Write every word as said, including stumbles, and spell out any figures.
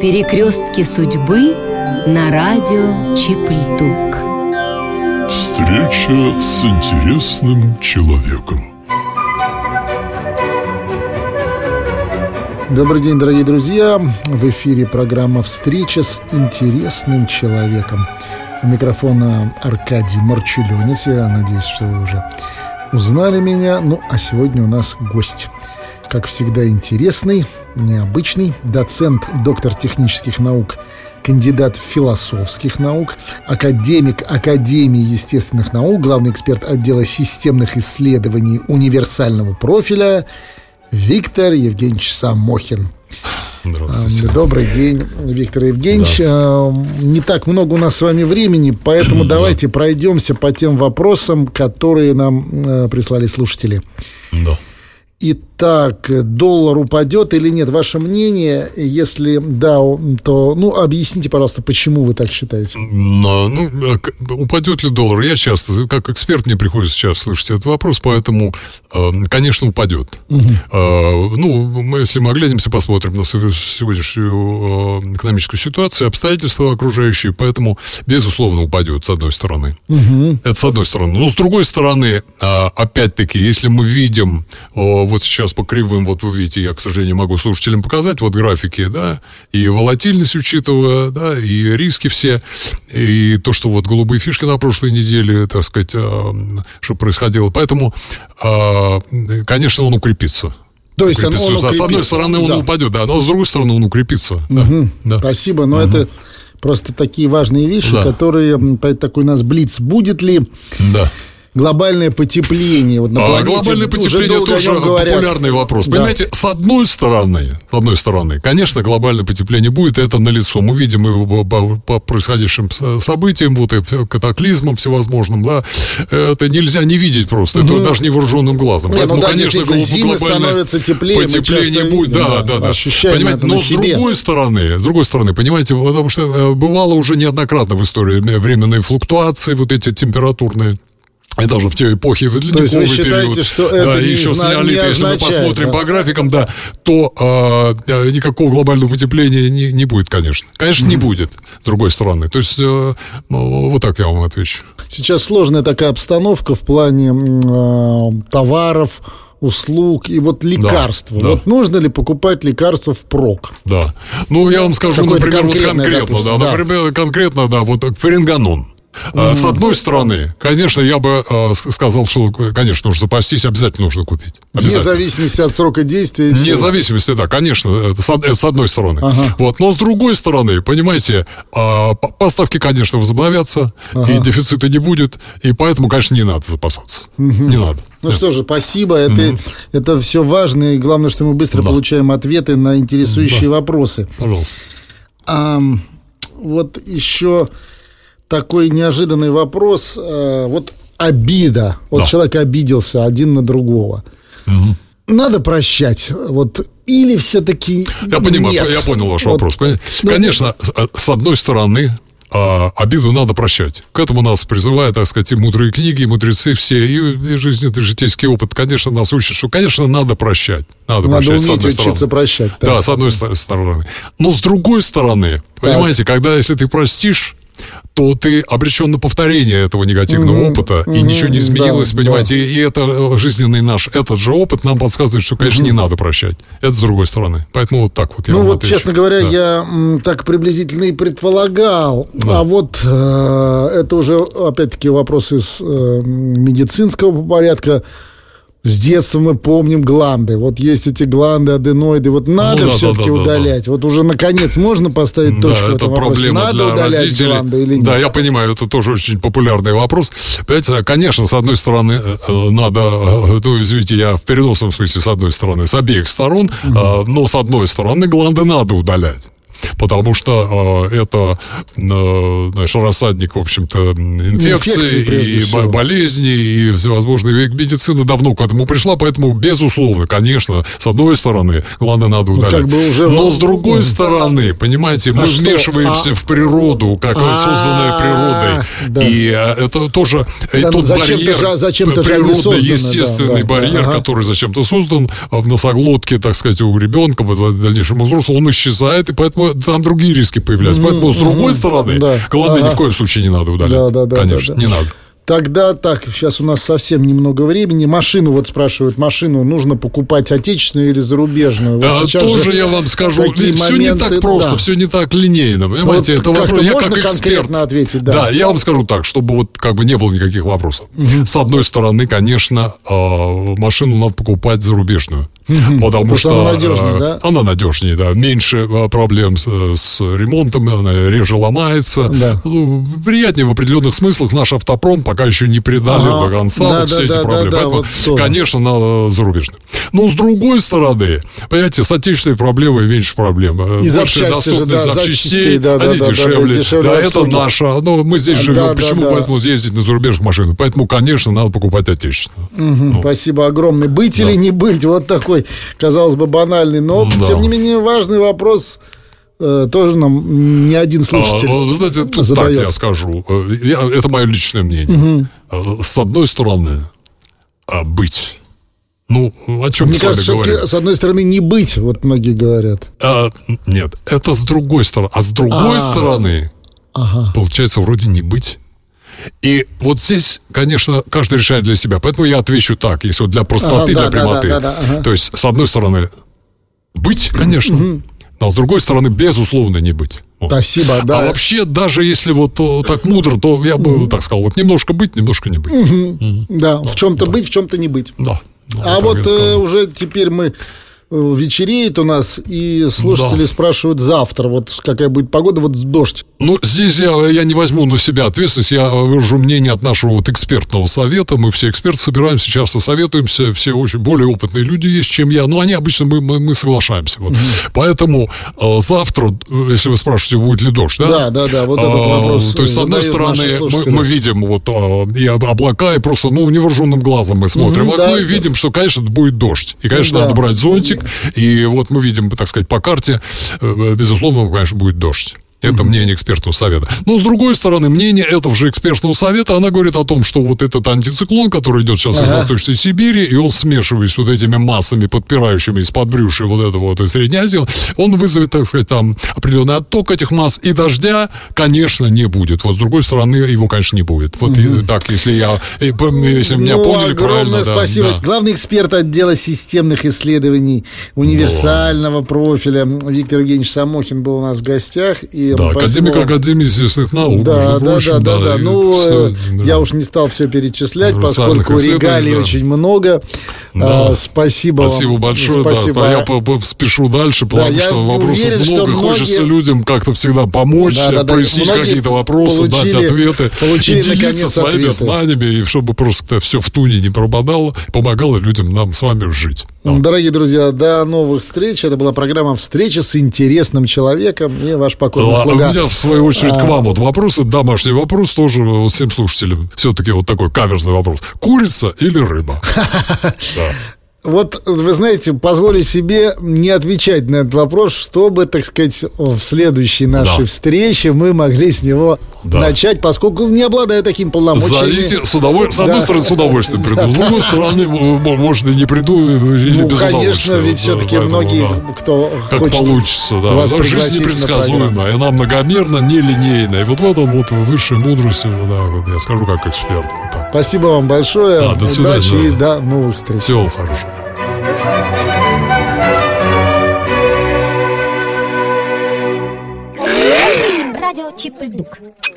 Перекрестки судьбы на радио Чип-Льдук. Встреча с интересным человеком. Добрый день, дорогие друзья. В эфире программа «Встреча с интересным человеком». У микрофона Аркадий Марчуленец. Я надеюсь, что вы уже узнали меня. Ну, а сегодня у нас гость. Как всегда, интересный, необычный. Доцент, доктор технических наук, кандидат философских наук, академик Академии естественных наук, главный эксперт отдела системных исследований универсального профиля Виктор Евгеньевич Самохин. Здравствуйте. Добрый день, Виктор Евгеньевич. Да. Не так много у нас с вами времени, поэтому давайте пройдемся по тем вопросам, которые нам прислали слушатели. Да. Итак, доллар упадет или нет? Ваше мнение, если да, то, ну, объясните, пожалуйста, почему вы так считаете? Ну, ну, упадет ли доллар? Я часто, как эксперт, мне приходится сейчас слышать этот вопрос, поэтому, конечно, упадет. Угу. Ну, мы, если мы оглянемся, посмотрим на сегодняшнюю экономическую ситуацию, обстоятельства окружающие, поэтому, безусловно, упадет, с одной стороны. Угу. Это с одной стороны. Но с другой стороны, опять-таки, если мы видим... Вот сейчас по кривым, вот вы видите, я, к сожалению, могу слушателям показать, вот графики, да, и волатильность учитывая, да, и риски все, и то, что вот голубые фишки на прошлой неделе, так сказать, что происходило. Поэтому, конечно, он укрепится. То есть он, он укрепится. С одной стороны, он да. упадет, да, но с другой стороны, он укрепится. Да. Угу. Да. Спасибо, но угу. это просто такие важные вещи, да. которые, такой у нас блиц, будет ли... Да. Глобальное потепление. Вот на а, планете глобальное потепление уже тоже популярный вопрос. Да. Понимаете, с одной стороны, с одной стороны, конечно, глобальное потепление будет, это налицо. Мы видим его по, по происходящим событиям, вот и катаклизмам всевозможным, да. Это нельзя не видеть просто, угу. это даже невооруженным глазом. Не, Поэтому, ну, да, конечно, зимы становятся теплее, потепление будет. Видим, да, да, да. Ощущаем понимаете, это но на с себе. другой стороны, с другой стороны, понимаете, потому что бывало уже неоднократно в истории временные флуктуации, вот эти температурные. И даже в те эпохи, в ледниковый То есть вы считаете, период, что это да, не, еще зна- с неолита, не если мы посмотрим да. по графикам, да, то э, никакого глобального потепления не, не будет, конечно. Конечно, mm-hmm. не будет, с другой стороны. То есть, э, вот так я вам отвечу. Сейчас сложная такая обстановка в плане э, товаров, услуг и вот лекарств. Да, вот да. нужно ли покупать лекарства впрок? Да. Ну, я вам скажу, Какое-то например, вот конкретно, допустим, да, да. например, конкретно, да, вот фаринганон. Mm-hmm. С одной стороны, конечно, я бы э, сказал, что, конечно, нужно запастись, обязательно нужно купить. Вне зависимости от срока действия. Вне зависимости, да, конечно, с, с одной стороны. Ага. Вот, но с другой стороны, понимаете, э, поставки, конечно, возобновятся, ага. и дефицита не будет, и поэтому, конечно, не надо запасаться. Mm-hmm. Не надо. Ну да. что же, спасибо, это, mm-hmm. это все важно, и главное, что мы быстро да. получаем ответы на интересующие да. вопросы. Пожалуйста. А, вот еще... Такой неожиданный вопрос. Вот обида. Вот да. человек обиделся один на другого. Угу. Надо прощать. Вот. Или все-таки Я понимаю, нет? Я понял ваш вот. вопрос. Ну, Конечно, с одной стороны, обиду надо прощать. К этому нас призывают, так сказать, и мудрые книги, и мудрецы все, и, и жизненный, житейский опыт, конечно, нас учат, что, конечно, надо прощать. Надо, надо прощать, уметь учиться стороны. прощать. Да. да, с одной стороны. Но с другой стороны, так. понимаете, когда, если ты простишь, то ты обречен на повторение этого негативного mm-hmm. опыта, и mm-hmm. ничего не изменилось, да, понимаете, да. И, и это жизненный наш, этот же опыт нам подсказывает, что, конечно, mm-hmm. не надо прощать. Это с другой стороны. Поэтому вот так вот я Ну вам вот, отвечу. честно говоря, да. я м, так приблизительно и предполагал, да. а вот э, это уже, опять-таки, вопросы из э, медицинского порядка. С детства мы помним гланды. Вот есть эти гланды, аденоиды. Вот надо ну, да, все-таки да, да, удалять. Да. Вот уже, наконец, можно поставить точку да, в этом это вопросе? Надо удалять родителей. гланды или нет? Да, я понимаю, это тоже очень популярный вопрос. Понимаете, конечно, с одной стороны, надо... Ну, извините, я в переносном смысле, с одной стороны, с обеих сторон. Угу. Но, с одной стороны, гланды надо удалять. Потому что э, это, э, знаешь, рассадник, в общем-то, инфекций, инфекции, и всего. болезней, и всевозможные. Медицина давно к этому пришла, поэтому, безусловно, конечно, с одной стороны, гланды надо удалять. Ну, как бы уже... Но с другой стороны, понимаете, мы а вмешиваемся а... в природу, как а... созданная природой. Да. И это тоже да, тот барьер, же, зачем-то природный, создано, естественный да, да, барьер, да, ага. который зачем-то создан в носоглотке, так сказать, у ребенка, в дальнейшем у взрослого, он исчезает, и поэтому там другие риски появляются. Поэтому, с другой стороны, да. главное, ага. ни в коем случае не надо удалять. Да, да, да, Конечно, да, да. не надо. Тогда так, сейчас у нас совсем немного времени. Машину, вот спрашивают, машину нужно покупать отечественную или зарубежную? Вот а, тоже я вам скажу, все моменты, не так просто, да. все не так линейно. Понимаете, вот это вопрос, я можно как эксперт, конкретно ответить? Да. да, я вам скажу так, чтобы вот как бы не было никаких вопросов. Угу. С одной стороны, конечно, машину надо покупать зарубежную. Угу. Потому что она надежнее, да? Она надежнее, да. Меньше проблем с, с ремонтом, она реже ломается. Да. Ну, приятнее в определенных смыслах. Наш автопром пока еще не передали ага. до конца да, вот все да, эти да, проблемы. Да, Поэтому, вот конечно, надо зарубежную. Но с другой стороны, понимаете, с отечественной проблемой меньше проблем. И больше доступность да, запчастей, да, они да, дешевле. Да, дешевле да, это наша. Ну, мы здесь живем. Да, Почему да, поэтому да. ездить на зарубежных машинах? Поэтому, конечно, надо покупать отечественную. Угу, ну. Спасибо огромное. Быть да. или не быть? Вот такой, казалось бы, банальный, но, да. тем не менее, важный вопрос э, тоже нам не один слушатель а, вы знаете, тут задает. Так я скажу. Я, это мое личное мнение. Угу. С одной стороны, быть. Ну, о чем Мне мы кажется, с вами говорим? С одной стороны, не быть, вот многие говорят. А, нет, это с другой стороны. А с другой А-а-а. стороны, ага. получается, вроде не быть. И вот здесь, конечно, каждый решает для себя. Поэтому я отвечу так, если вот для простоты, ага, да, для прямоты. Да, да, да, ага. То есть, с одной стороны, быть, конечно, угу. но с другой стороны, безусловно, не быть. Вот. Спасибо, да. А вообще, даже если вот то, так мудро, то я бы угу. так сказал, вот немножко быть, немножко не быть. Угу. Угу. Да, в чем-то да. быть, в чем-то не быть. Да. Ну, а вот э, уже теперь мы... вечереет у нас, и слушатели да. спрашивают завтра, вот какая будет погода, вот дождь. Ну, здесь я, я не возьму на себя ответственность, я выражу мнение от нашего вот экспертного совета, мы все эксперты собираемся, часто советуемся, все очень более опытные люди есть, чем я, но они обычно, мы, мы, мы соглашаемся. Вот. Mm-hmm. Поэтому э, завтра, если вы спрашиваете, будет ли дождь, да? Да, да, да, вот этот а, вопрос. То есть, с одной стороны, мы, мы видим вот а, и облака, и просто, ну, невооруженным глазом мы смотрим, mm-hmm, а да, мы да. видим, что, конечно, будет дождь, и, конечно, да. надо брать зонтик. И вот мы видим, так сказать, по карте, безусловно, конечно, будет дождь. Это mm-hmm. мнение экспертного совета. Но, с другой стороны, мнение этого же экспертного совета, она говорит о том, что вот этот антициклон, который идет сейчас ага. из Восточной Сибири, и он, смешиваясь с вот этими массами, подпирающими из-под брюши вот этого вот из Средней Азии, он вызовет, так сказать, там определенный отток этих масс, и дождя, конечно, не будет. Вот, с другой стороны, его, конечно, не будет. Вот mm-hmm. так, если я, если меня ну, поняли правильно. Спасибо. Да, да. Главный эксперт отдела системных исследований универсального ну. профиля Виктор Евгеньевич Самохин был у нас в гостях. И Да, академик Академии естественных наук. Да, да, прочим, да, да, да. Ну, все, я да. уж не стал все перечислять, поскольку регалий да. очень много. Да. А, спасибо Спасибо вам. большое. Спасибо. Да, я спешу дальше, потому да, что вопросов уверен, много. Многие... Хочется людям как-то всегда помочь, да, да, прояснить да, какие-то вопросы, получили, дать ответы. Получили, и делиться своими ответы. знаниями, и чтобы просто все в туне не пропадало, помогало людям нам с вами жить. Да. Дорогие друзья, до новых встреч. Это была программа «Встреча с интересным человеком» и ваш покорный да, слуга. У меня, в свою очередь, а... к вам вот вопрос, домашний вопрос тоже вот всем слушателям. Все-таки вот такой каверзный вопрос. Курица или рыба? Вот, вы знаете, позволю себе не отвечать на этот вопрос, чтобы, так сказать, в следующей нашей да. встрече мы могли с него да. начать, поскольку не обладаю таким полномочиями. Зовите, с, удоволь... с одной да. стороны, с удовольствием приду, с другой стороны, может, и не приду, или ну, без конечно, ведь да, все-таки многие, да. кто как хочет получится, да. вас Жизнь непредсказуемая, она многомерна, нелинейная. И вот в этом вот высшей мудрости, да, вот я скажу как эксперт. Вот так. Спасибо вам большое, да, до удачи и до новых встреч. Всего хорошего. Радио Чип и Дук.